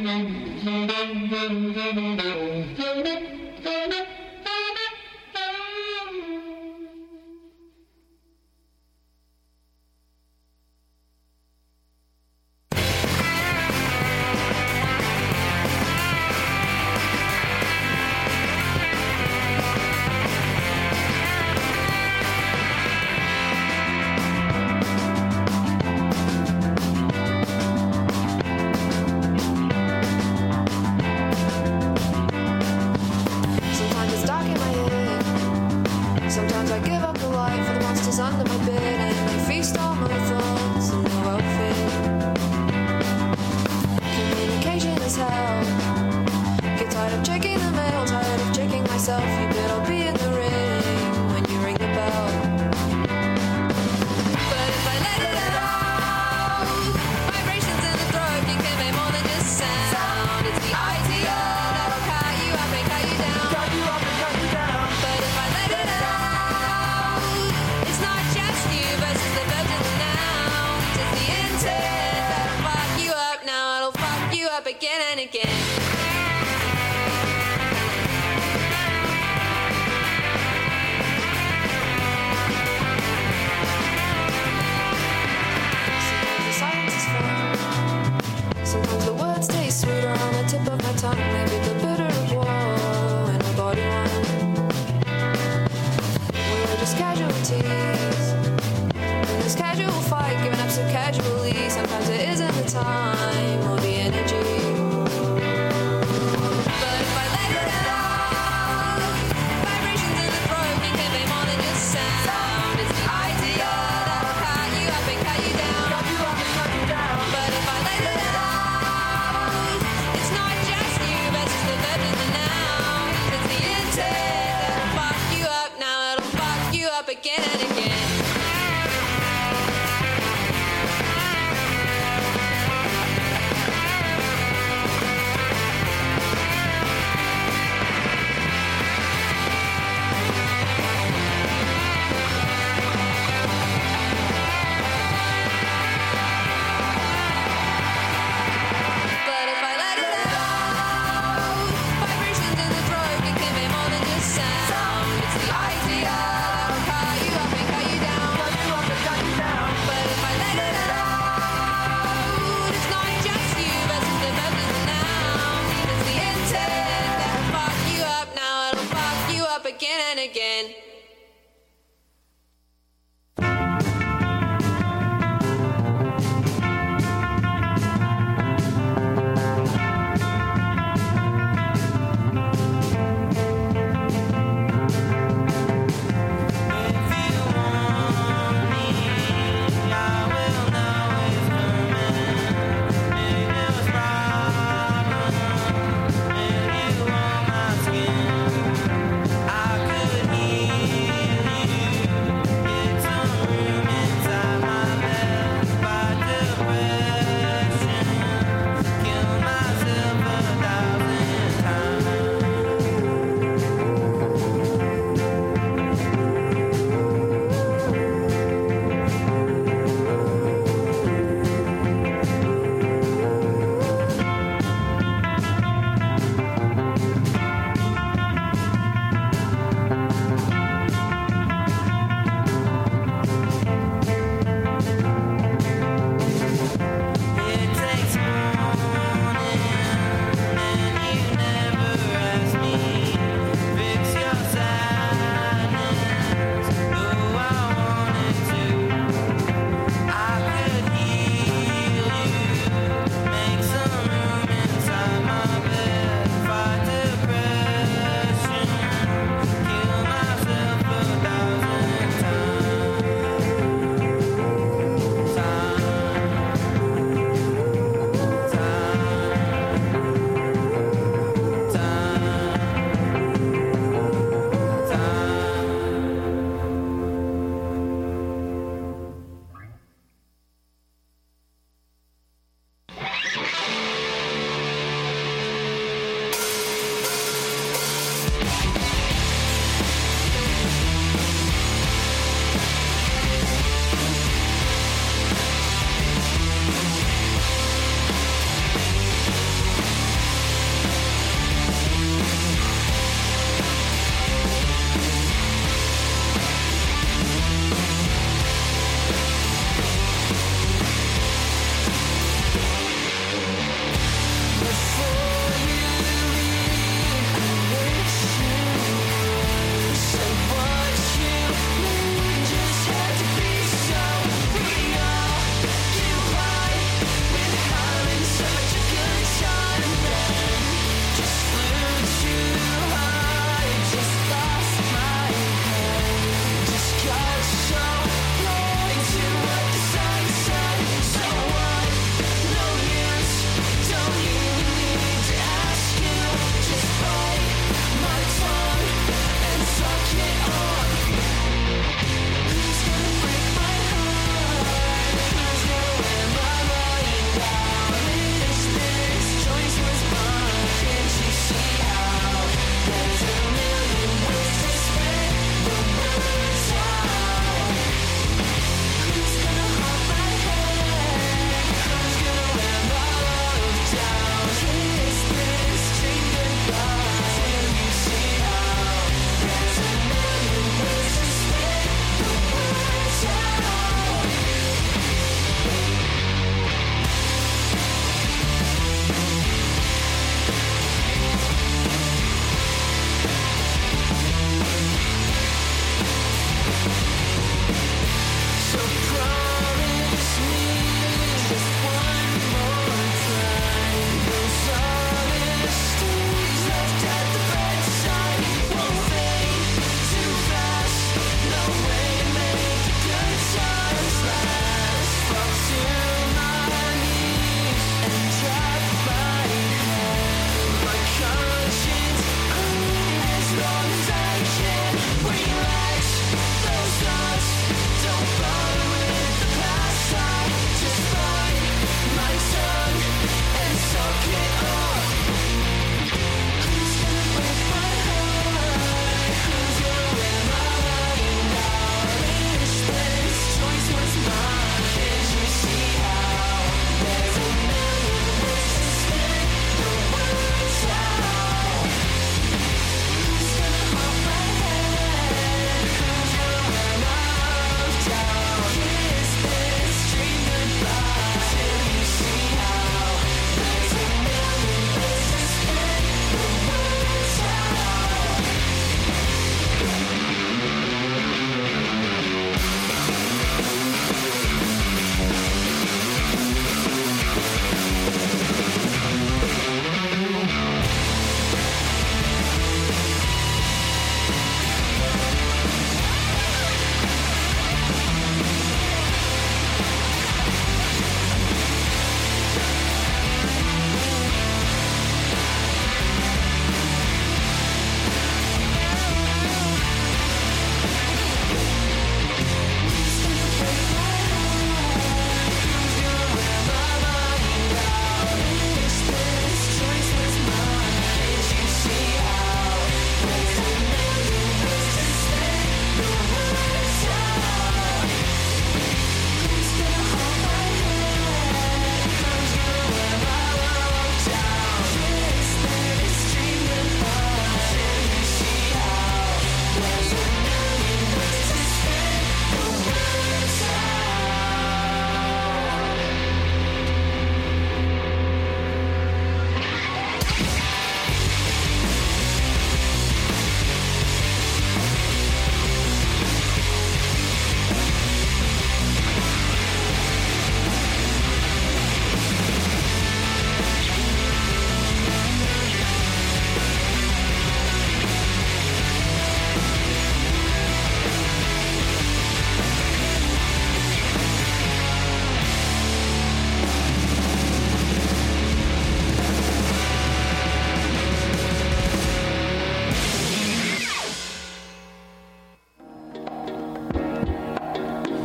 I could hear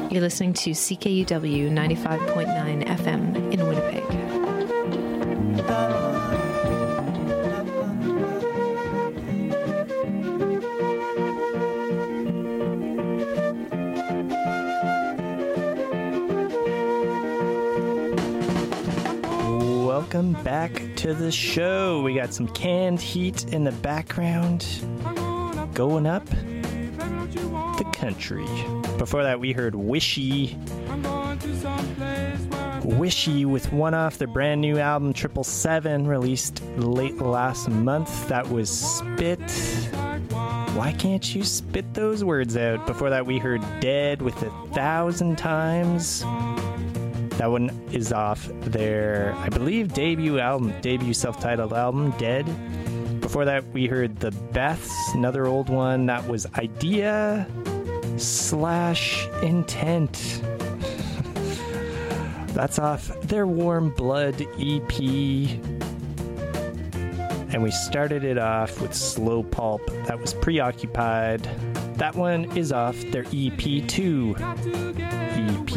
You're listening to CKUW 95.9 FM in Winnipeg. Welcome back to the show. We got some Canned Heat in the background, going up the country. Before that, we heard Wishy with one off their brand new album 777, released late last month. That was Spit. Why can't you spit those words out? Before that, we heard Dead with 1,000 Times. That one is off their, I believe, debut self-titled album, Dead. Before that, we heard The Beths, another old one. That was Idea/Intent. That's off their Warm Blood EP. And we started it off with Slow Pulp. That was Preoccupied. That one is off their EP2 EP.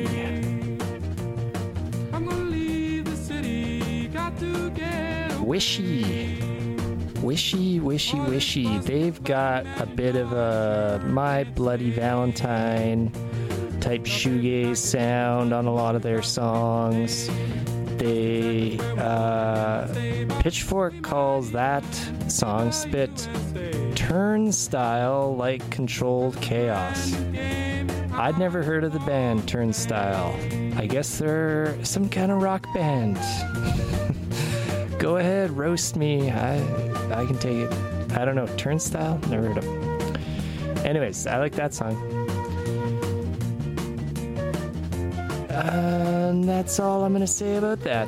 Wishy. They've got a bit of a My Bloody Valentine type shoegaze sound on a lot of their songs. They Pitchfork calls that song Spit Turnstile like Controlled Chaos. I'd never heard of the band Turnstile. I guess they're some kind of rock band. Go ahead, roast me. I can take it. I don't know. Turnstile? Never heard of it. Anyways, I like that song. And that's all I'm going to say about that.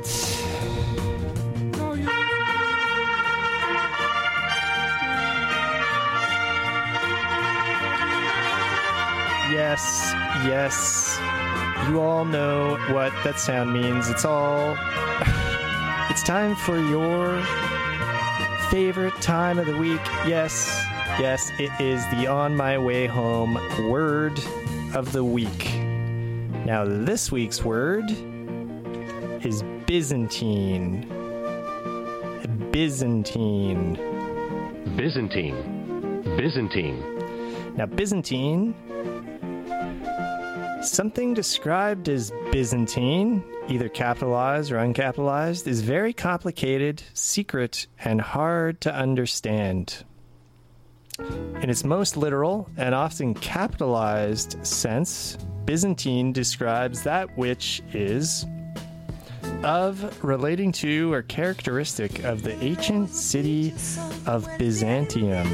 Yes. You all know what that sound means. It's time for your favorite time of the week. Yes, it is the On My Way Home word of the week. Now, this week's word is Byzantine. Now, Byzantine, something described as Byzantine, either capitalized or uncapitalized, is very complicated, secret, and hard to understand. In its most literal and often capitalized sense, Byzantine describes that which is of, relating to, or characteristic of the ancient city of Byzantium.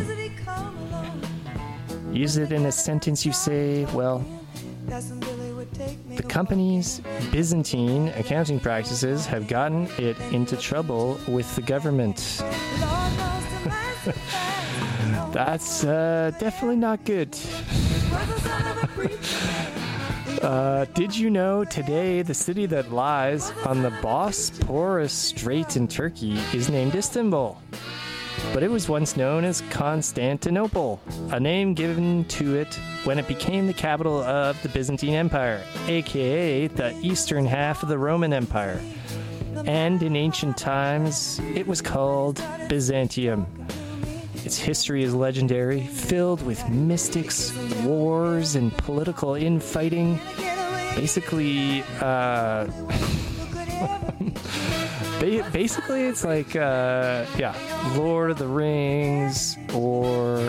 Use it in a sentence, you say, well, the company's Byzantine accounting practices have gotten it into trouble with the government. That's definitely not good. Did you know today the city that lies on the Bosporus Strait in Turkey is named Istanbul? But it was once known as Constantinople, a name given to it when it became the capital of the Byzantine Empire, aka the eastern half of the Roman Empire. And in ancient times, it was called Byzantium. Its history is legendary, filled with mystics, wars, and political infighting. Basically, it's like, Lord of the Rings, or,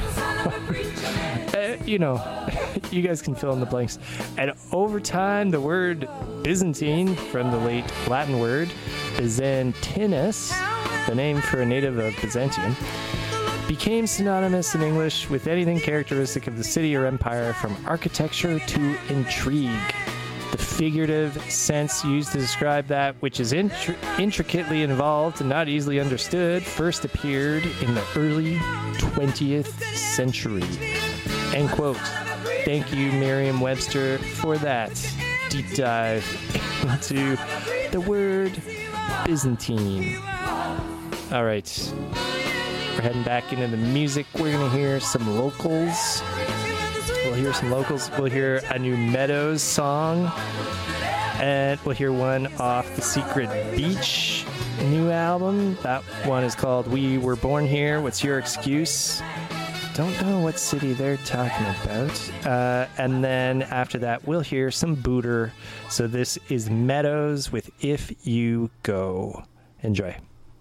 you guys can fill in the blanks. And over time, the word Byzantine, from the late Latin word Byzantinus, the name for a native of Byzantium, became synonymous in English with anything characteristic of the city or empire, from architecture to intrigue. The figurative sense used to describe that which is intricately involved and not easily understood first appeared in the early 20th century. End quote. Thank you, Merriam-Webster, for that deep dive into the word Byzantine. All right. We're heading back into the music. We're going to hear some locals. We'll hear some locals. We'll hear a new Meadows song. And we'll hear one off the Secret Beach new album. That one is called We Were Born Here. What's Your Excuse? Don't know what city they're talking about. And then after that, we'll hear some Booter. So this is Meadows with If You Go. Enjoy.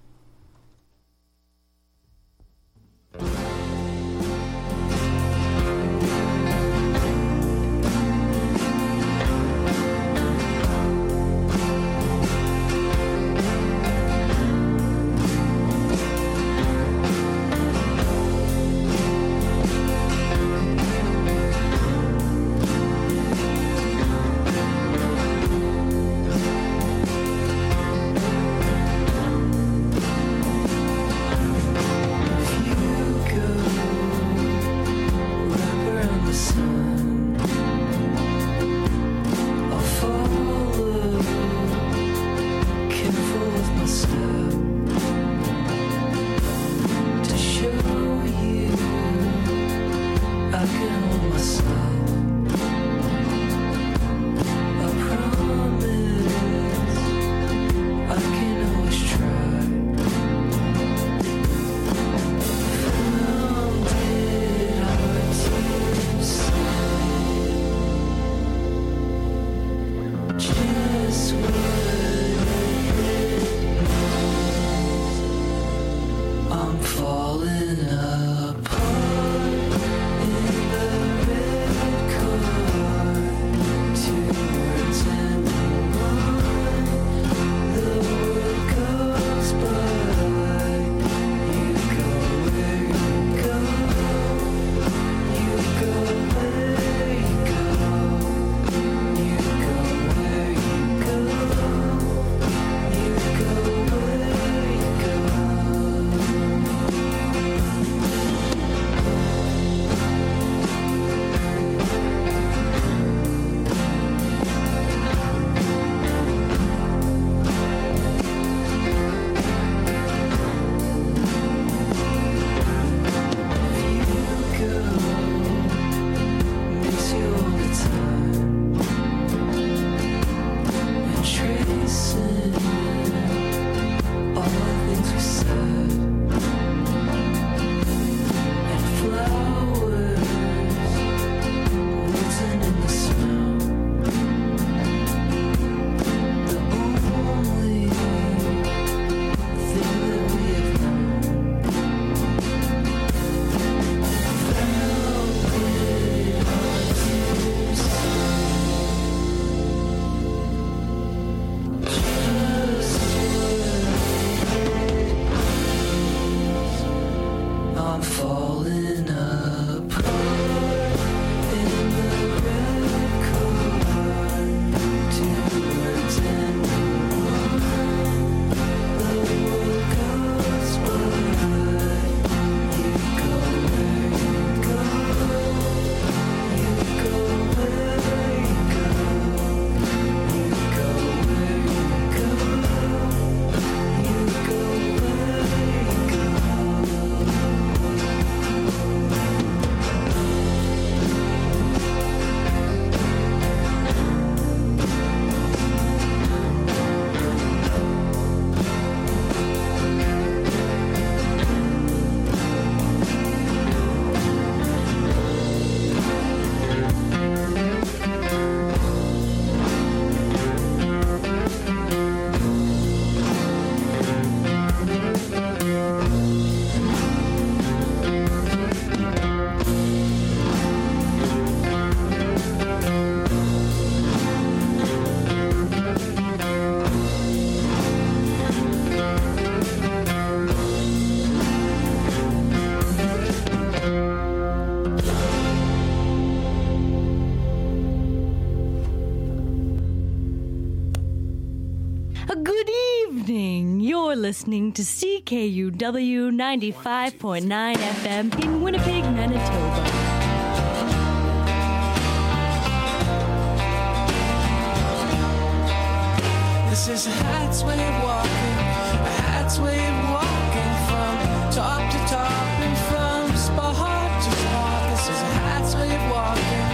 Good evening. You're listening to CKUW 95.9 FM in Winnipeg, Manitoba. This is a Hat's way of walking, a Hat's way of walking from top to top and from spot to spot. This is a Hat's way of walking.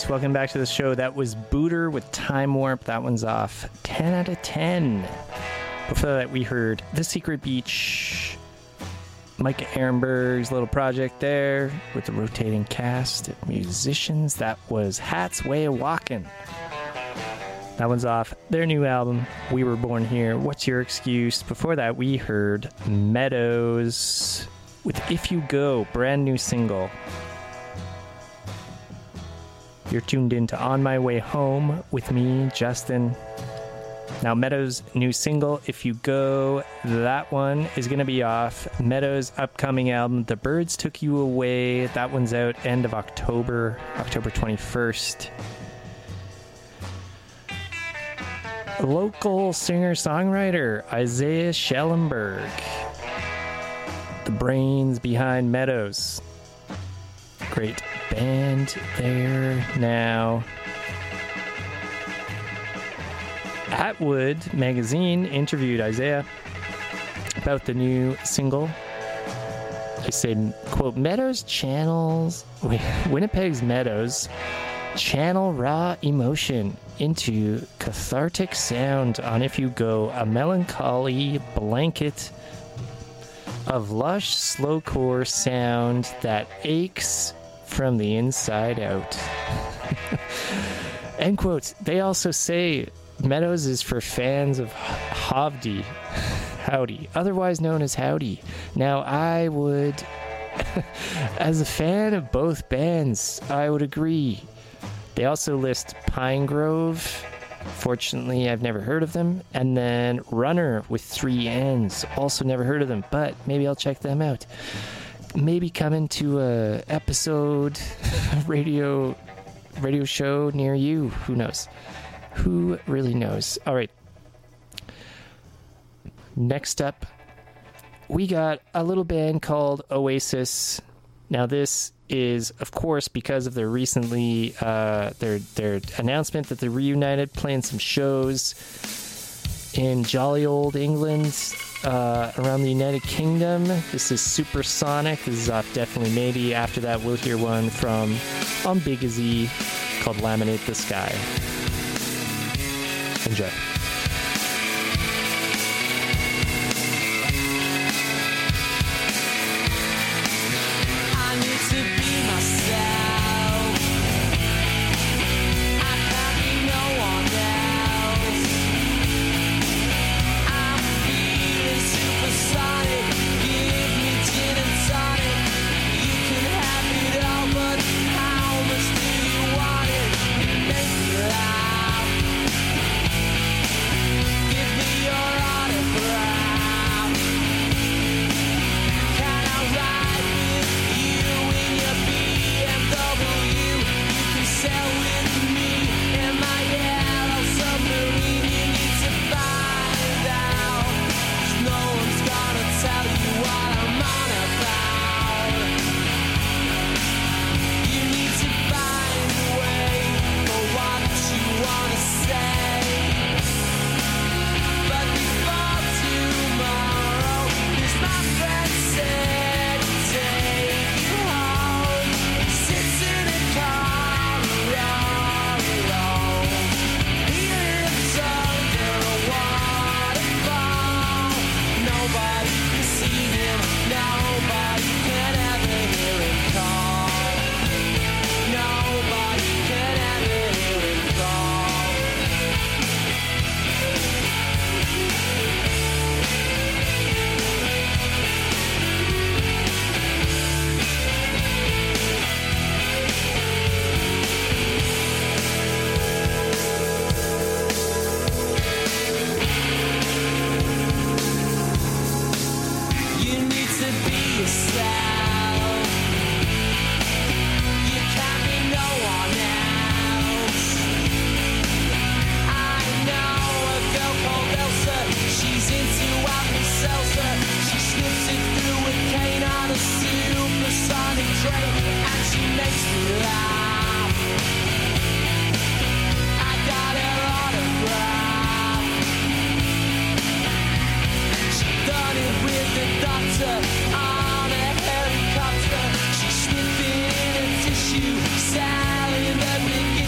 folks. Welcome back to the show. That was Booter with Time Warp. That one's off 10 out of 10. Before that, we heard The Secret Beach, Micah Ehrenberg's little project there with the rotating cast of musicians. That was Hat's Way of Walking. That one's off their new album, We Were Born Here. What's Your Excuse? Before that, we heard Meadows with If You Go, brand new single. You're tuned in to On My Way Home with me, Justin. Now, Meadows' new single, If You Go, that one is going to be off Meadows' upcoming album, The Birds Took You Away. That one's out end of October 21st. Local singer-songwriter Isaiah Schellenberg, the brains behind Meadows. Great band there now. Atwood magazine interviewed Isaiah about the new single. They said, quote, Meadows channels, Winnipeg's Meadows channel raw emotion into cathartic sound on If You Go, a melancholy blanket of lush slowcore sound that aches from the inside out. End quote. They also say Meadows is for fans of Howdy, otherwise known as Howdy. Now, I would, as a fan of both bands, I would agree. They also list Pine Grove. Fortunately, I've never heard of them. And then Runner with 3 N's. Also never heard of them, but maybe I'll check them out. Maybe come into a episode radio show near you. Who knows? Who really knows? All right. Next up, we got a little band called Oasis. Now, this is, of course, because of their recently their announcement that they reunited, playing some shows in jolly old England, around the United Kingdom. This is Supersonic. This is off Definitely Maybe. After that, we'll hear one from On Big As E called Laminate the Sky. Enjoy. Sally in the beginning.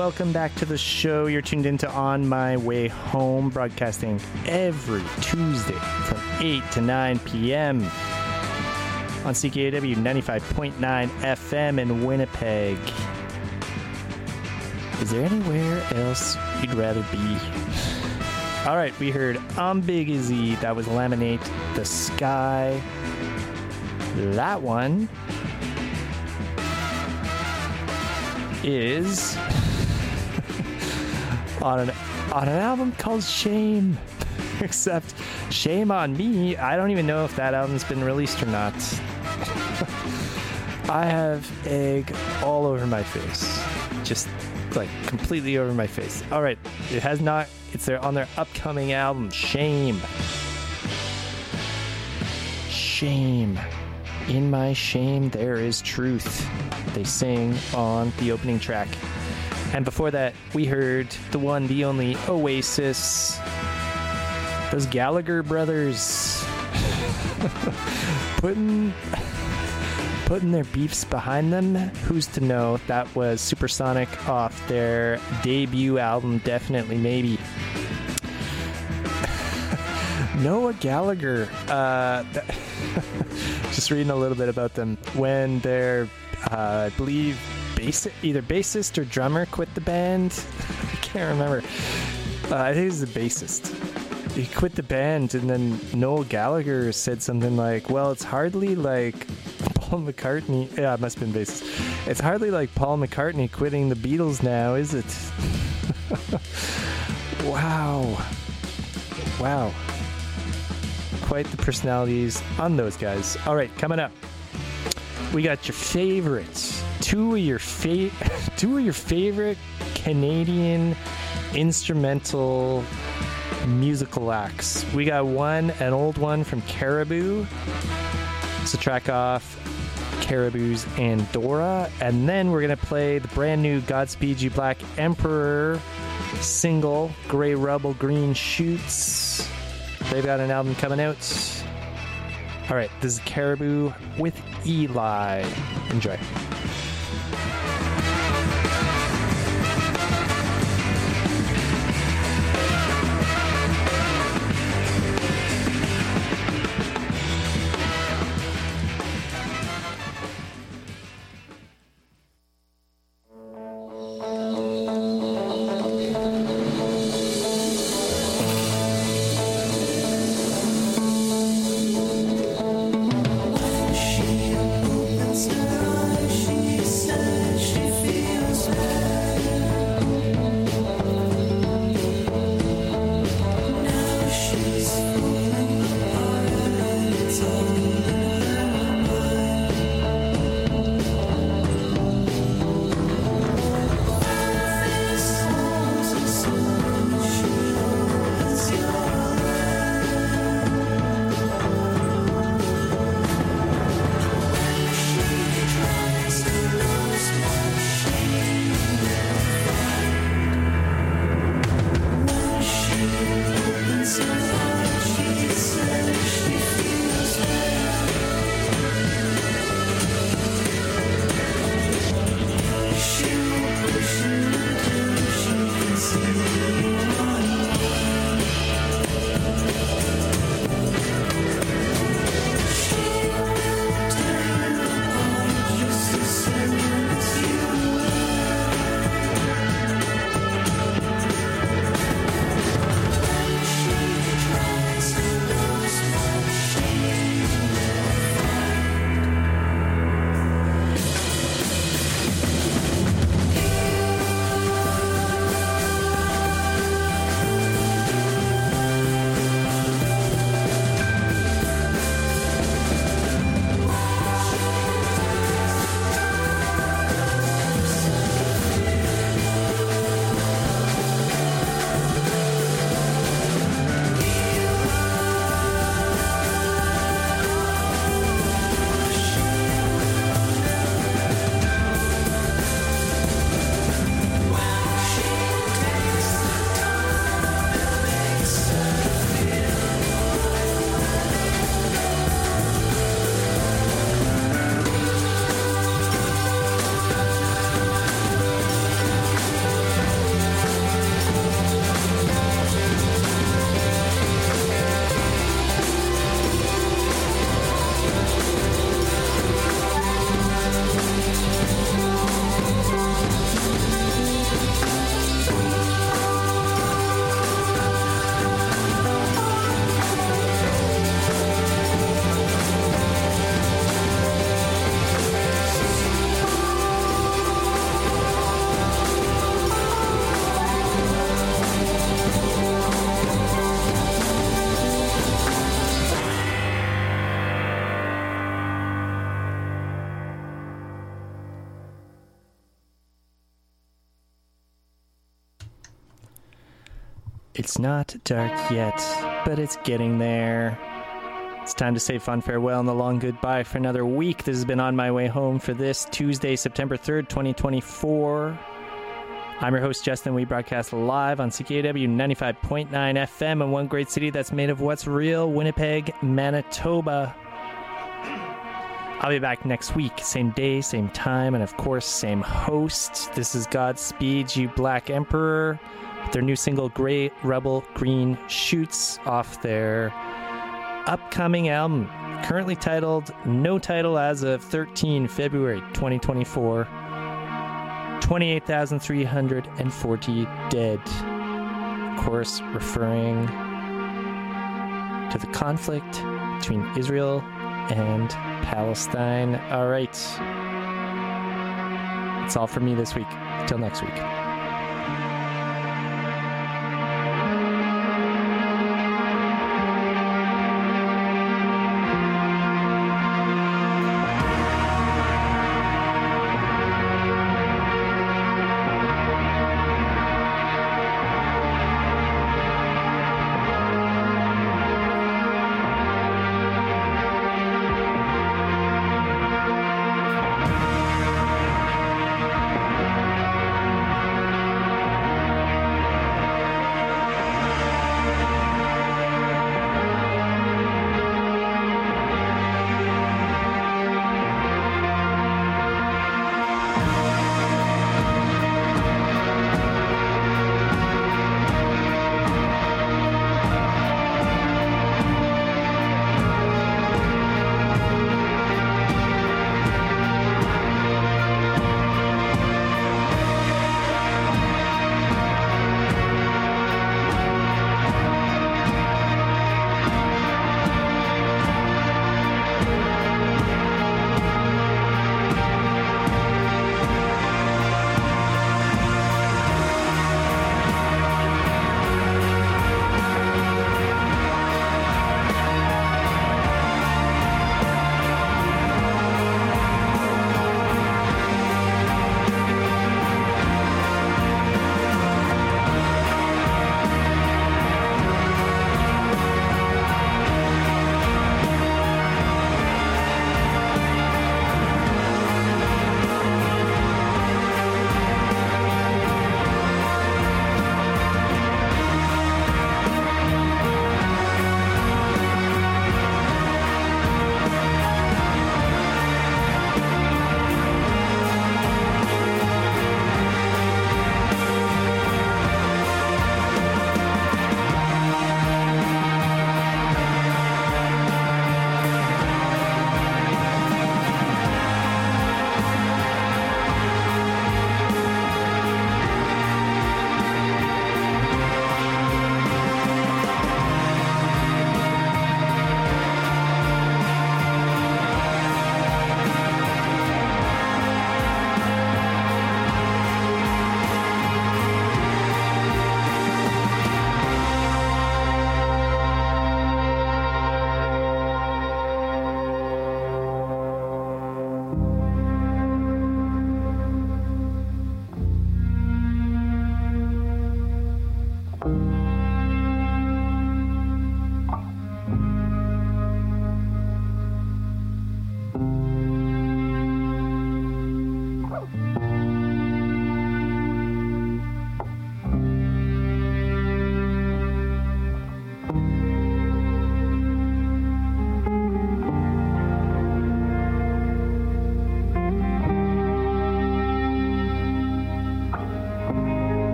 welcome back to the show. You're tuned into On My Way Home, broadcasting every Tuesday from 8 to 9 p.m. on CKUW 95.9 FM in Winnipeg. Is there anywhere else you'd rather be? All right, we heard I'm Big Izzy. That was Laminate the Sky. That one is on an album called Shame. Except shame on me, I don't even know if that album's been released or not. I have egg all over my face. Just like completely over my face. All right, it has not. It's on their upcoming album, Shame. Shame. In my shame, there is truth. They sing on the opening track. And before that, we heard the one, the only Oasis. Those Gallagher brothers putting their beefs behind them. Who's to know? That was Supersonic off their debut album, Definitely Maybe. Noah Gallagher. Just reading a little bit about them. When their, I believe, either bassist or drummer quit the band. I can't remember. I think it was the bassist. He quit the band, and then Noel Gallagher said something like, well, it's hardly like Paul McCartney. Yeah, it must have been bassist. It's hardly like Paul McCartney quitting the Beatles now, is it? Wow. Quite the personalities on those guys. All right, coming up, we got your favorites. Two of your favorite Canadian instrumental musical acts. We got an old one from Caribou. It's a track off Caribou's Andorra. And then we're going to play the brand new Godspeed You Black Emperor single, Grey Rubble Green Shoots. They've got an album coming out. All right, this is Caribou with Eli. Enjoy. She opens her eyes. It's not dark yet, but it's getting there. It's time to say fond farewell and the long goodbye for another week. This has been On My Way Home for this Tuesday, September 3rd, 2024. I'm your host, Justin. We broadcast live on CKUW 95.9 FM in one great city that's made of what's real, Winnipeg, Manitoba. I'll be back next week, same day, same time, and of course, same host. This is Godspeed You Black Emperor. Their new single, Grey Rebel Green Shoots, off their upcoming album, currently titled No Title as of 13 February 2024. 28,340 dead. Of course, referring to the conflict between Israel and Palestine. All right. That's all for me this week. Till next week.